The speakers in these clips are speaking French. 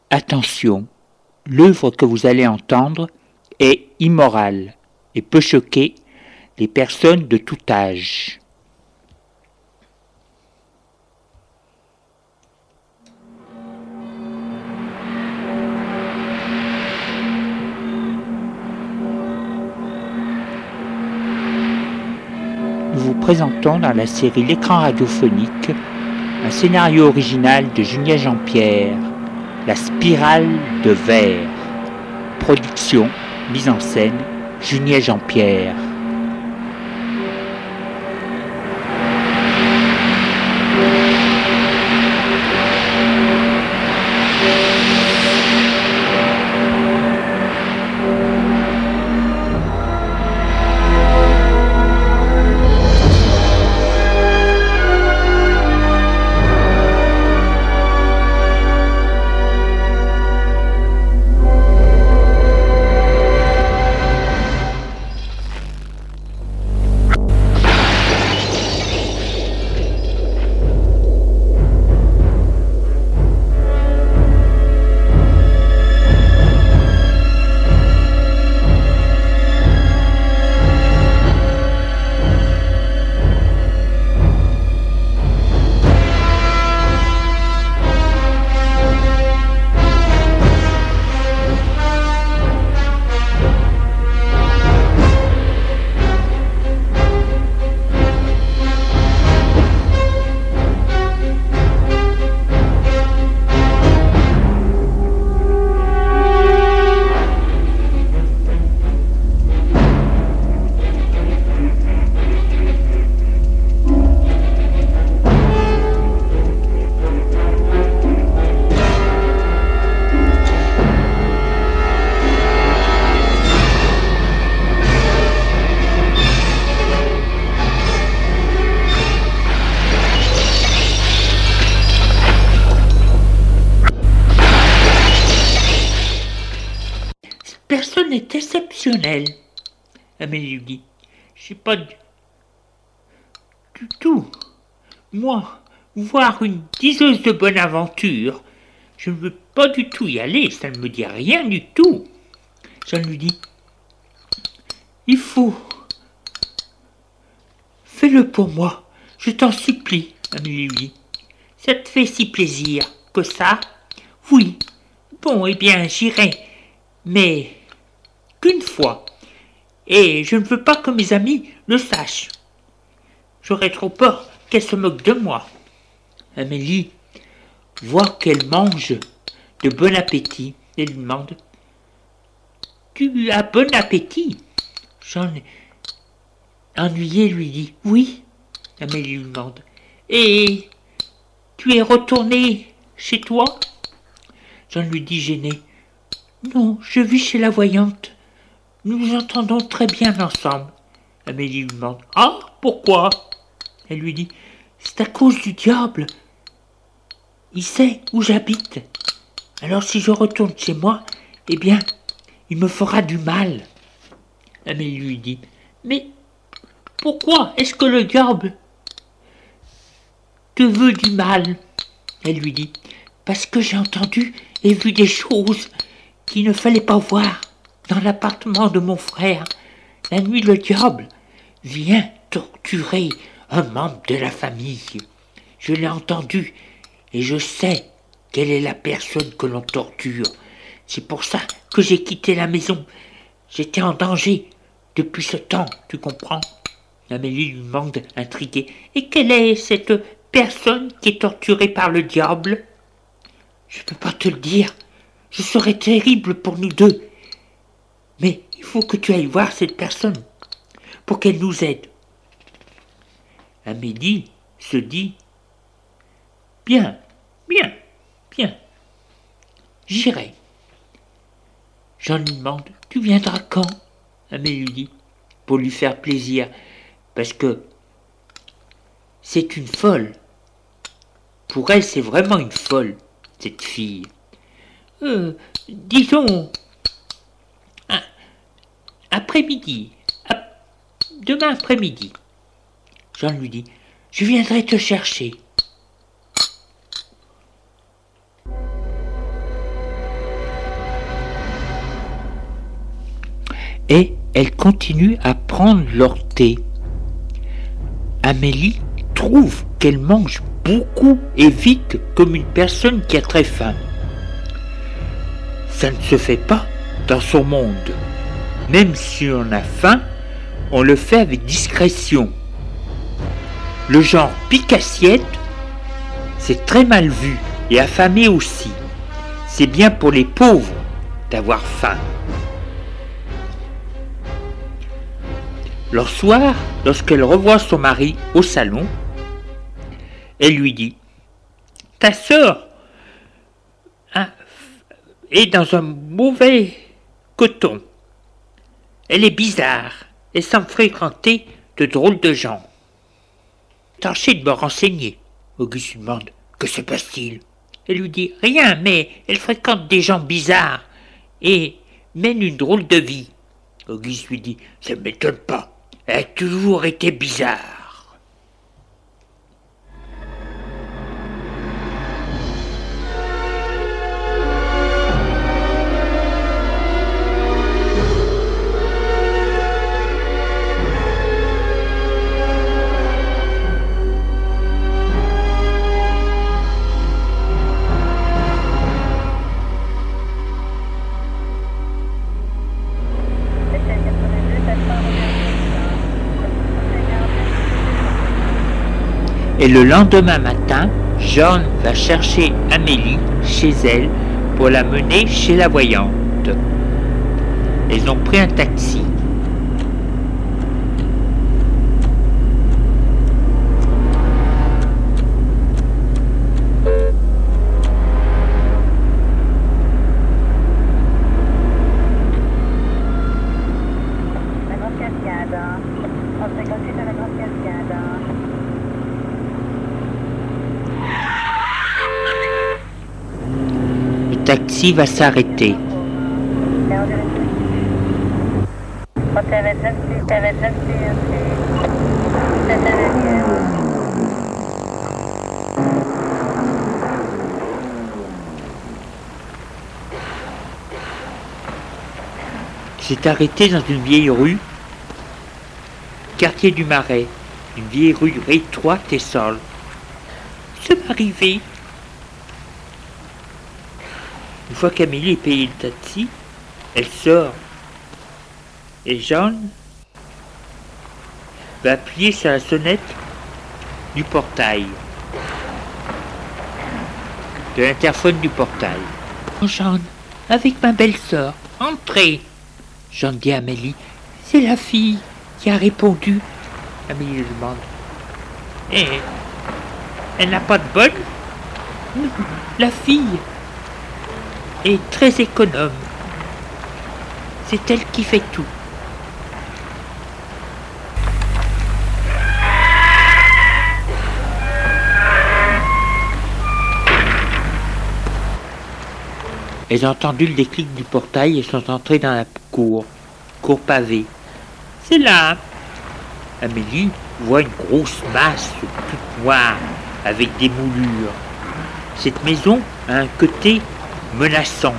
Attention, l'œuvre que vous allez entendre est immorale et peut choquer les personnes de tout âge. Nous vous présentons dans la série L'écran radiophonique un scénario original de Julien Jean-Pierre, La spirale de verre. Production, mise en scène, Julien Jean-Pierre. Personne n'est exceptionnel. Amélie lui dit. Je sais pas du tout. Moi, voir une diseuse de bonne aventure, je ne veux pas du tout y aller, ça ne me dit rien du tout. Jeanne lui dit. Il faut. Fais-le pour moi, je t'en supplie, Amélie lui dit. Ça te fait si plaisir que ça? Oui. Bon, eh bien, j'irai. Mais qu'une fois, et je ne veux pas que mes amis le sachent. J'aurais trop peur qu'elle se moque de moi. Amélie voit qu'elle mange de bon appétit et lui demande « Tu as bon appétit ?» Jean, ennuyé, lui dit « Oui. » Amélie lui demande « Et tu es retourné chez toi ?» Jean lui dit gêné « Non, je vis chez la voyante. Nous nous entendons très bien ensemble. » Amélie lui demande « Ah, pourquoi ?» Elle lui dit « C'est à cause du diable. Il sait où j'habite. Alors si je retourne chez moi, eh bien, il me fera du mal. » Amélie lui dit « Mais pourquoi est-ce que le diable te veut du mal ?» Elle lui dit « Parce que j'ai entendu et vu des choses qu'il ne fallait pas voir dans l'appartement de mon frère. La nuit, le diable vient torturer un membre de la famille. Je l'ai entendu et je sais quelle est la personne que l'on torture. C'est pour ça que j'ai quitté la maison. J'étais en danger depuis ce temps, tu comprends ?» Amélie lui demande intriguée. « Et quelle est cette personne qui est torturée par le diable ?»« Je ne peux pas te le dire. Ce serait terrible pour nous deux. Mais il faut que tu ailles voir cette personne pour qu'elle nous aide. » Amélie se dit « Bien, j'irai. » Jean lui demande « Tu viendras quand ?» Amélie lui dit « Pour lui faire plaisir, parce que c'est une folle. Pour elle, c'est vraiment une folle, cette fille. Disons, après-midi, demain après-midi. » Jean lui dit « Je viendrai te chercher. » et elles continuent à prendre leur thé. Amélie trouve qu'elle mange beaucoup et vite comme une personne qui a très faim. Ça ne se fait pas dans son monde. Même si on a faim, on le fait avec discrétion. Le genre pique-assiette, c'est très mal vu et affamé aussi. C'est bien pour les pauvres d'avoir faim. Le soir, lorsqu'elle revoit son mari au salon, elle lui dit « Ta sœur est dans un mauvais coton. Elle est bizarre et semble fréquenter de drôles de gens. » Tâchez de me renseigner. Auguste lui demande « Que se passe-t-il » Elle lui dit « Rien, mais elle fréquente des gens bizarres et mène une drôle de vie. » Auguste lui dit « Ça ne m'étonne pas. Elle a toujours été bizarre. » Et le lendemain matin, John va chercher Amélie chez elle pour la mener chez la voyante. Ils ont pris un taxi. La Grande Cascade, on s'est conduit à la Grande Cascade. Le taxi va s'arrêter. C'est arrêté dans une vieille rue, quartier du Marais, une vieille rue étroite et sale. Ça m'est arrivé. Une fois qu'Amélie est payé le taxi, elle sort. Et John va appuyer sur la sonnette du portail. De l'interphone du portail. « John, avec ma belle-sœur, entrez !» John dit à Amélie. « C'est la fille qui a répondu. » Amélie lui demande. « Et elle n'a pas de bonne ?»« Non, la fille est très économe. C'est elle qui fait tout. » Elles ont entendu le déclic du portail et sont entrées dans la cour pavée. C'est là. Amélie voit une grosse masse toute noire avec des moulures. Cette maison a un côté menaçant.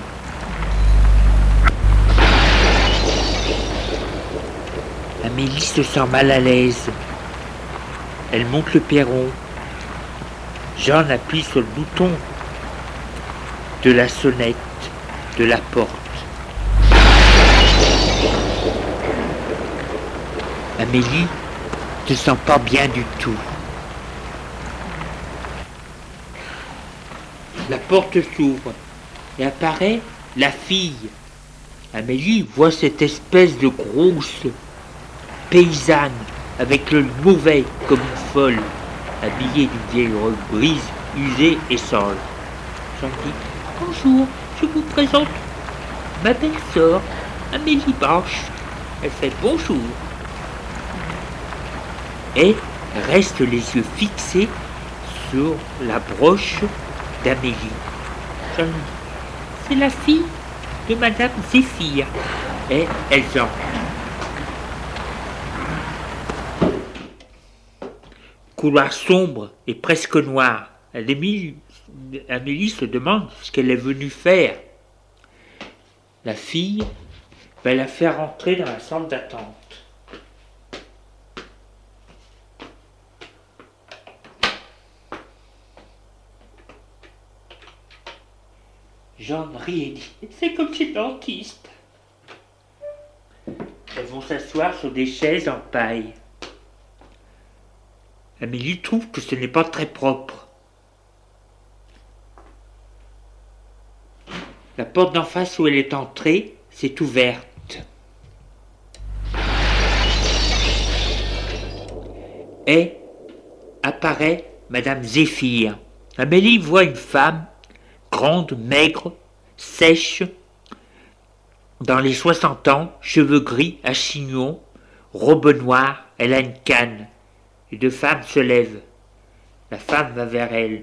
Amélie se sent mal à l'aise. Elle monte le perron. John appuie sur le bouton de la sonnette de la porte. Amélie ne se sent pas bien du tout. La porte s'ouvre et apparaît la fille. Amélie voit cette espèce de grosse paysanne avec le mauvais comme une folle, habillée d'une vieille robe grise, usée et sale. J'en dis « Bonjour, je vous présente ma belle-sœur, Amélie Blanche. » Elle fait « Bonjour » et reste les yeux fixés sur la broche d'Amélie. J'en dis « C'est la fille de Madame Zéphir. » Et elles entrent. Couloir sombre et presque noir. Amélie se demande ce qu'elle est venue faire. La fille va la faire rentrer dans la salle d'attente. Jeanne rit et dit « C'est comme chez le dentiste ». Elles vont s'asseoir sur des chaises en paille. Amélie trouve que ce n'est pas très propre. La porte d'en face où elle est entrée s'est ouverte. Et apparaît Madame Zéphir. Amélie voit une femme grande, maigre, sèche, dans les 60 ans, cheveux gris à chignon, robe noire, elle a une canne. Les deux femmes se lèvent. La femme va vers elle.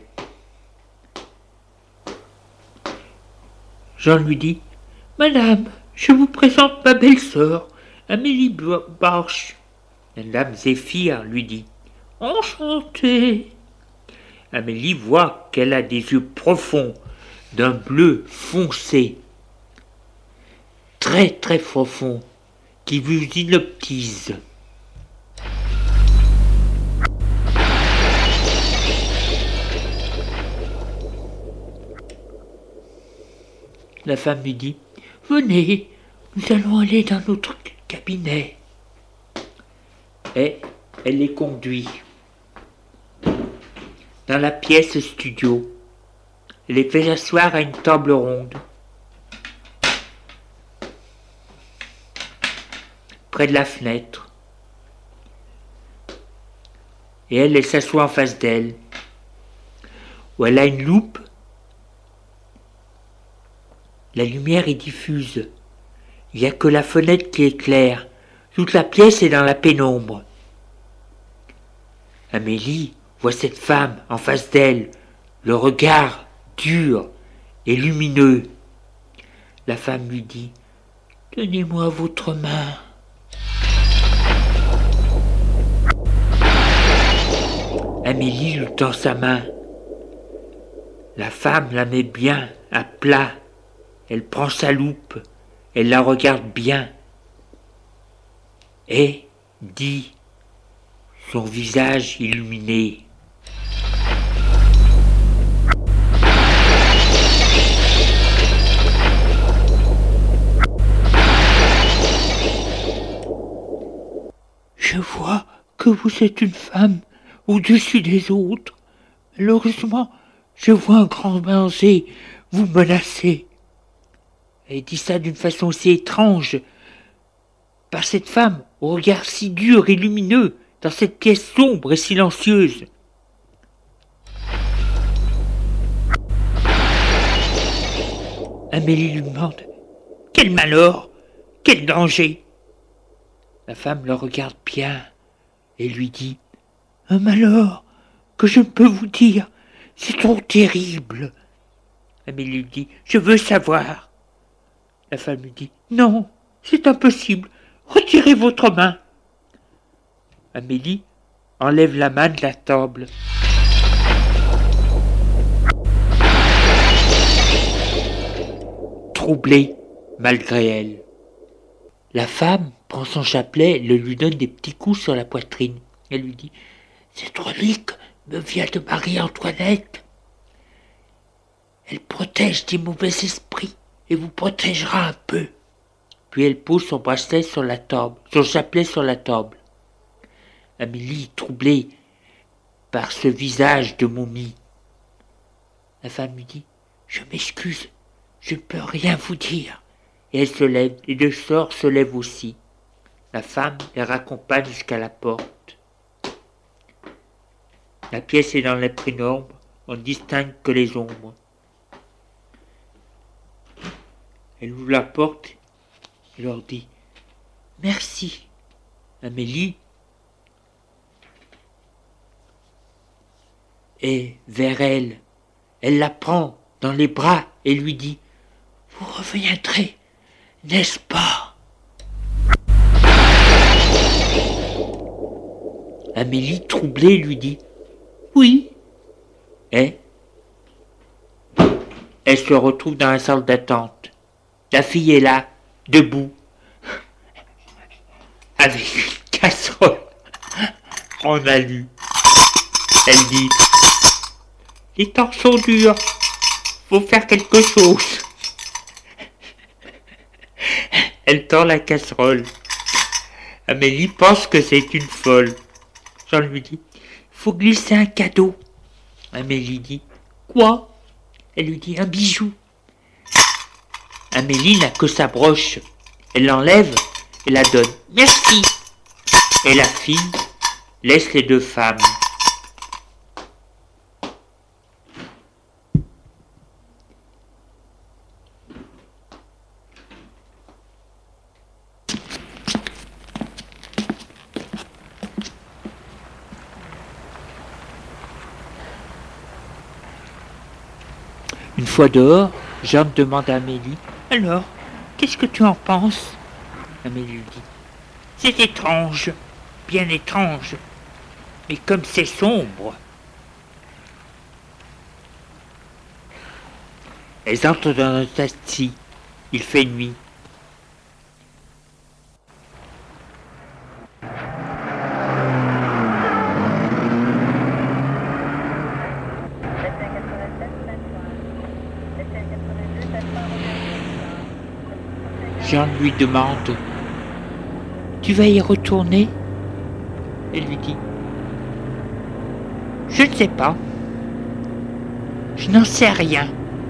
Jean lui dit « Madame, je vous présente ma belle-sœur, Amélie Borch. » Madame Zéphir lui dit « Enchantée. » Amélie voit qu'elle a des yeux profonds, d'un bleu foncé, très très profond, qui vous hypnotise. La femme lui dit « Venez, nous allons aller dans notre cabinet. » Et elle les conduit dans la pièce studio. Elle les fait asseoir à une table ronde. Près de la fenêtre. Et elle s'assoit en face d'elle, où elle a une loupe. La lumière est diffuse. Il n'y a que la fenêtre qui éclaire. Toute la pièce est dans la pénombre. Amélie voit cette femme en face d'elle, le regard dur et lumineux. La femme lui dit « Tenez-moi votre main. » Amélie lui tend sa main. La femme la met bien à plat. Elle prend sa loupe. Elle la regarde bien. Et dit, son visage illuminé. Je vois que vous êtes une femme au-dessus des autres. Malheureusement, je vois un grand danger vous menacer. Elle dit ça d'une façon si étrange, par cette femme au regard si dur et lumineux, dans cette pièce sombre et silencieuse. Amélie lui demande « Quel malheur? Quel danger ?» La femme le regarde bien et lui dit « Un malheur que je ne peux vous dire, c'est trop terrible. » Amélie lui dit « Je veux savoir. » La femme lui dit « Non, c'est impossible, retirez votre main. » Amélie enlève la main de la table. Troublée malgré elle. La femme prend son chapelet et lui donne des petits coups sur la poitrine. Elle lui dit « Cette relique me vient de Marie-Antoinette. Elle protège des mauvais esprits et vous protégera un peu. » Puis elle pose son bracelet sur la table, son chapelet sur la table. Amélie, troublée par ce visage de momie. La femme lui dit « Je m'excuse, je ne peux rien vous dire. » Et elle se lève, les deux sœurs se lèvent aussi. La femme les raccompagne jusqu'à la porte. La pièce est dans la pénombre, on ne distingue que les ombres. Elle ouvre la porte et leur dit « Merci. » Amélie est vers elle. Elle la prend dans les bras et lui dit « Vous reviendrez, n'est-ce pas ?» Amélie, troublée, lui dit « Oui. » Et elle se retrouve dans la salle d'attente. La fille est là, debout, avec une casserole en alu. Elle dit: les temps sont durs, faut faire quelque chose. Elle tend la casserole. Amélie pense que c'est une folle. Jean lui dit: faut glisser un cadeau. Amélie dit: quoi? Elle lui dit: un bijou. Amélie n'a que sa broche. Elle l'enlève et la donne. Merci. Et la fille laisse les deux femmes. Une fois dehors, Jeanne demande à Amélie: alors, qu'est-ce que tu en penses? Amélie lui dit: c'est étrange, bien étrange, mais comme c'est sombre. Elles entrent dans un taxi. Il fait nuit. Jean lui demande: tu vas y retourner? Elle lui dit: je ne sais pas. Je n'en sais rien.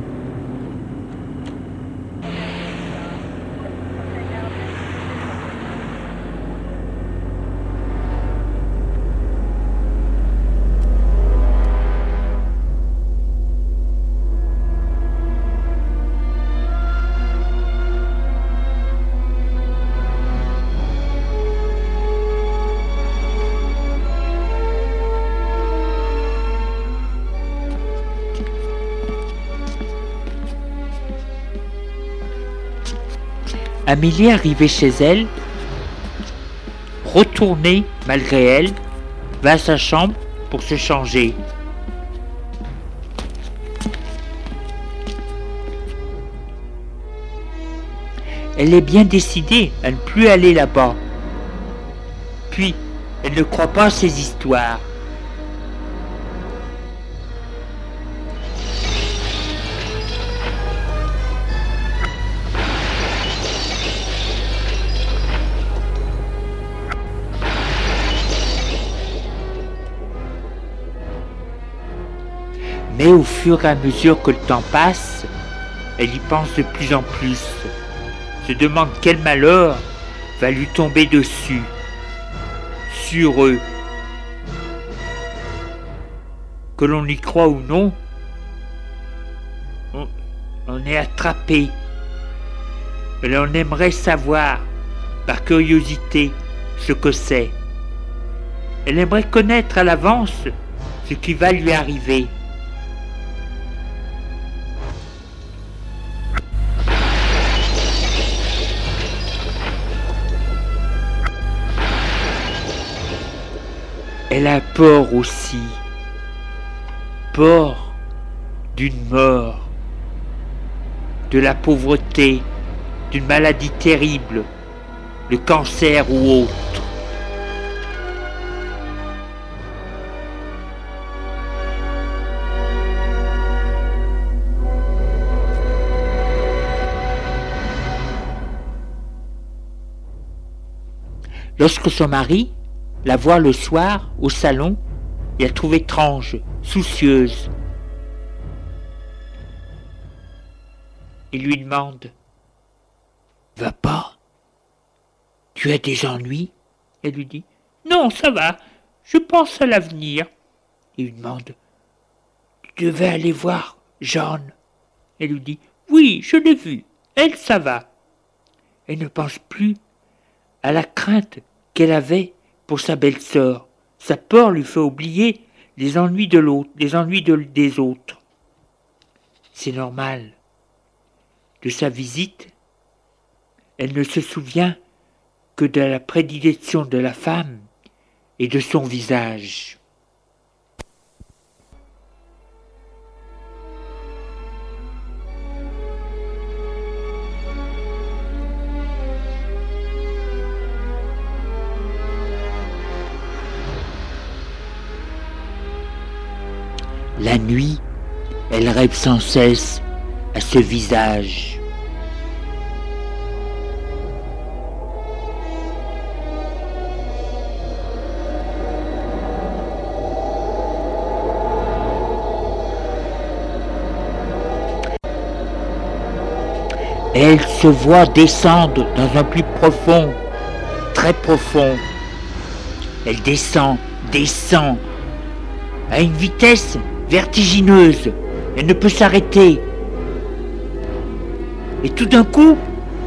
Amélie, arrivée chez elle, retournée malgré elle, va à sa chambre pour se changer. Elle est bien décidée à ne plus aller là-bas. Puis, elle ne croit pas à ces histoires. Mais au fur et à mesure que le temps passe, elle y pense de plus en plus, se demande quel malheur va lui tomber dessus, sur eux. Que l'on y croit ou non, on est attrapé. Et l'on aimerait savoir, par curiosité, ce que c'est. Elle aimerait connaître à l'avance ce qui va lui arriver. Elle a peur aussi, peur d'une mort, de la pauvreté, d'une maladie terrible, le cancer ou autre. Lorsque son mari la voit le soir au salon, il la trouve étrange, soucieuse. Il lui demande: va pas? Tu as des ennuis? Elle lui dit: non, ça va, je pense à l'avenir. Il lui demande: tu devais aller voir Jeanne? Elle lui dit: oui, je l'ai vue, elle, ça va. Elle ne pense plus à la crainte qu'elle avait pour sa belle-sœur. Sa peur lui fait oublier les ennuis de l'autre, les ennuis des autres. C'est normal. De sa visite, elle ne se souvient que de la prédilection de la femme et de son visage. La nuit, elle rêve sans cesse à ce visage. Elle se voit descendre dans un puits profond, très profond. Elle descend, descend, à une vitesse vertigineuse. Elle ne peut s'arrêter. Et tout d'un coup,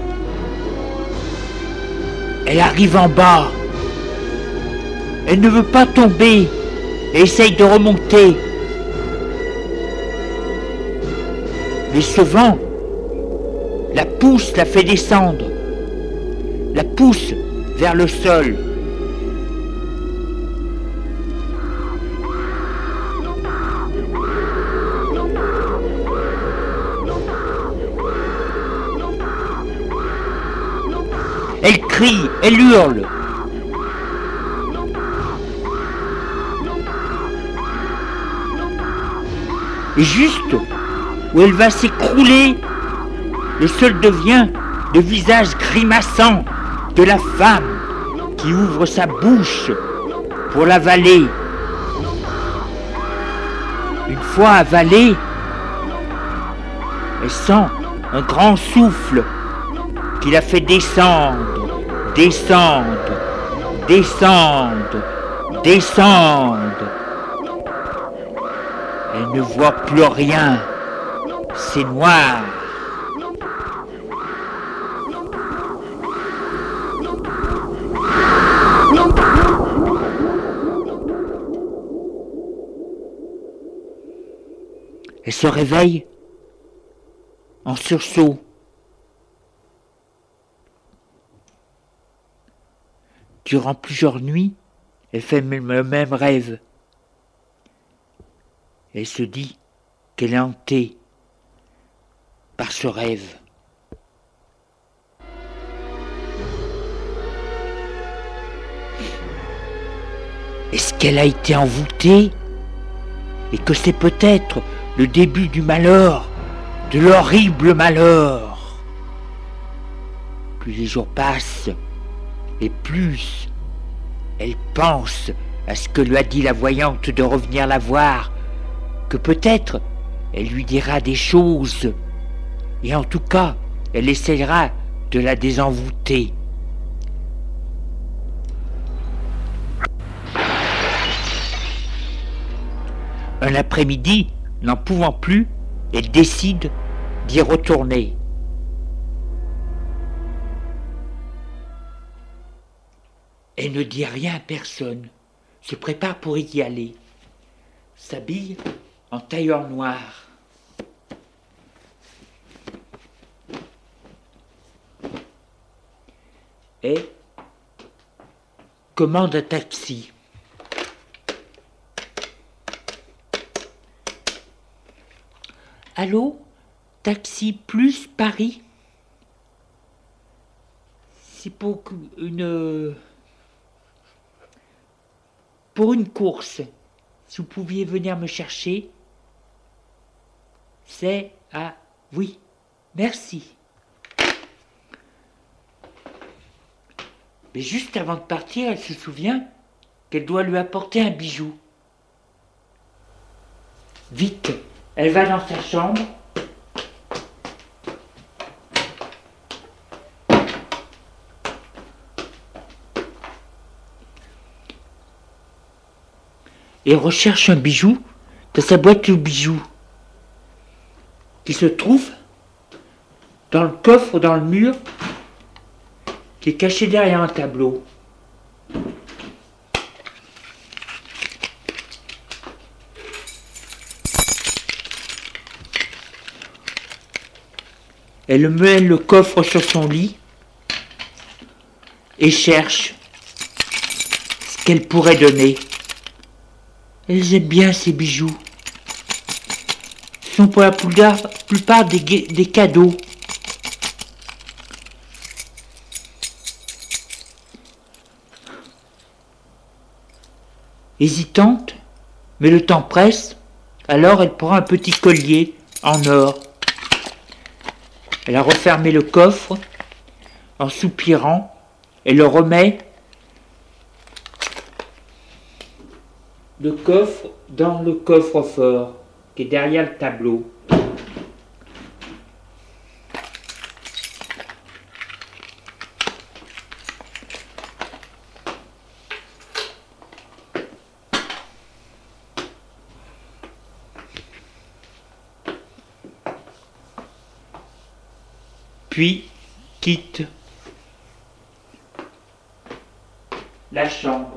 elle arrive en bas. Elle ne veut pas tomber. Elle essaye de remonter. Mais ce vent la pousse, la fait descendre, la pousse vers le sol. Elle crie, elle hurle. Et juste où elle va s'écrouler, le sol devient le visage grimaçant de la femme qui ouvre sa bouche pour l'avaler. Une fois avalée, elle sent un grand souffle qui la fait descendre, descendre, descendre, descendre. Elle ne voit plus rien, c'est noir. Elle se réveille en sursaut. Durant plusieurs nuits, elle fait le même rêve. Elle se dit qu'elle est hantée par ce rêve. Est-ce qu'elle a été envoûtée et que c'est peut-être le début du malheur, de l'horrible malheur? Plus les jours passent, et plus elle pense à ce que lui a dit la voyante de revenir la voir, que peut-être elle lui dira des choses, et en tout cas, elle essaiera de la désenvoûter. Un après-midi, n'en pouvant plus, elle décide d'y retourner. Elle ne dit rien à personne, se prépare pour y aller, s'habille en tailleur noir. Et commande un taxi. Allô, Taxi Plus Paris? C'est pour une course. Si vous pouviez venir me chercher, c'est à... Oui, merci. Mais juste avant de partir, elle se souvient qu'elle doit lui apporter un bijou. Vite, elle va dans sa chambre. Et recherche un bijou dans sa boîte de bijoux qui se trouve dans le coffre, dans le mur, qui est caché derrière un tableau. Elle met le coffre sur son lit et cherche ce qu'elle pourrait donner. Elles aiment bien ces bijoux. Ce sont pour la plupart des cadeaux. Hésitante, mais le temps presse, Alors elle prend un petit collier en or. Elle a refermé le coffre. En soupirant, elle le remet le coffre dans le coffre-fort qui est derrière le tableau. Puis quitte la chambre.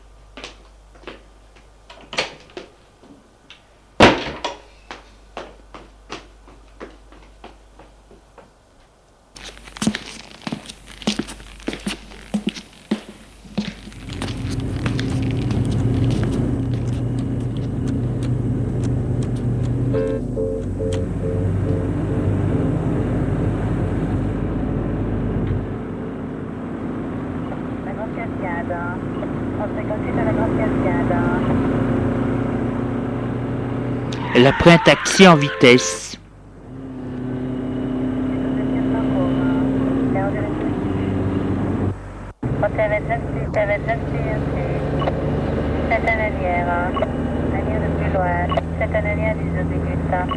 La Grande Cascade. On se consulte à la Grande Cascade. Elle a pris un taxi en vitesse. Lanière de plus loin. C'est un lanière du Zobigusta.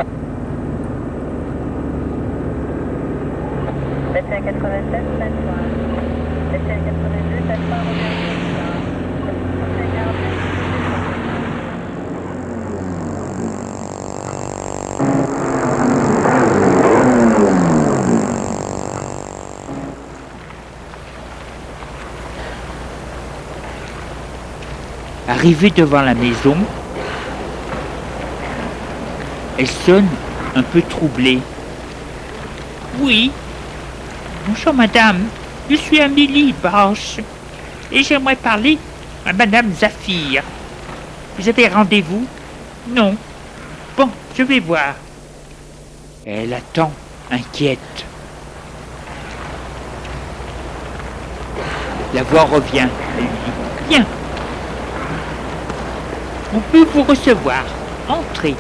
2787, 5 points. 2782, 5 points, Arrivée devant la maison, elle sonne un peu troublée. Oui. Bonjour madame, je suis Amélie Branche et j'aimerais parler à madame Zafir. Vous avez rendez-vous? Non. Bon, je vais voir. Elle attend, inquiète. La voix revient. Elle lui dit: Bien. On peut vous recevoir. Entrez.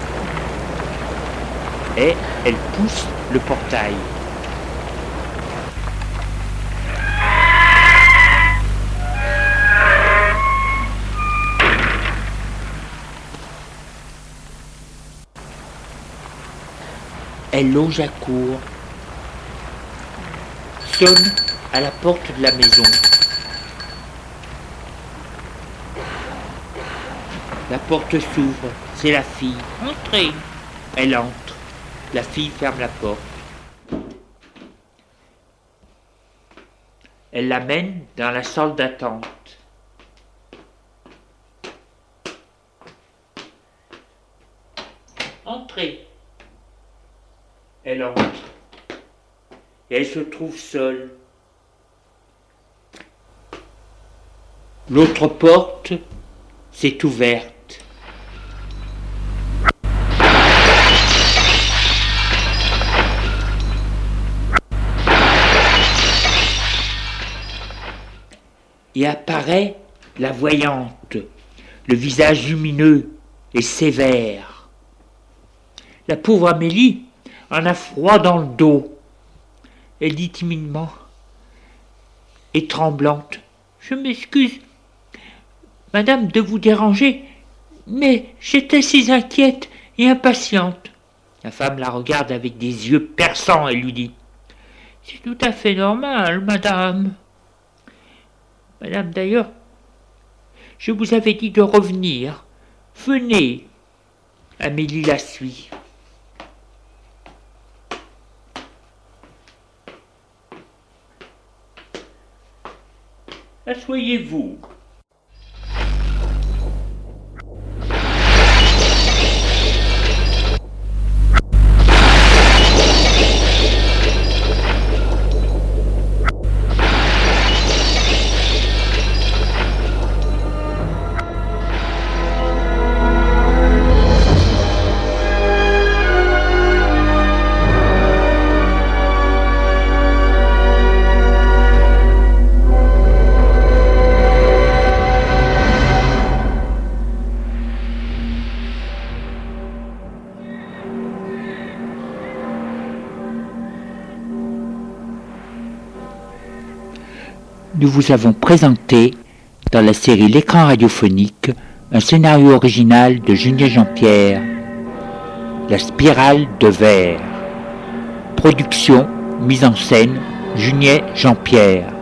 et elle pousse le portail. Elle longe la cour, sonne à la porte de la maison. La porte s'ouvre, c'est la fille. Entrez. Elle entre. La fille ferme la porte. Elle l'amène dans la salle d'attente. Entrez. Elle entre. Et elle se trouve seule. L'autre porte s'est ouverte. Et apparaît la voyante, le visage lumineux et sévère. La pauvre Amélie en a froid dans le dos. Elle dit timidement et tremblante: Je m'excuse, madame, de vous déranger, mais j'étais si inquiète et impatiente. La femme la regarde avec des yeux perçants et lui dit: C'est tout à fait normal, madame. Madame, d'ailleurs, je vous avais dit de revenir. Venez. Amélie la suit. Asseyez-vous. nous vous avons présenté, dans la série L'écran radiophonique, un scénario original de Julien Jean-Pierre, La spirale de verre. Production, mise en scène, Julien Jean-Pierre.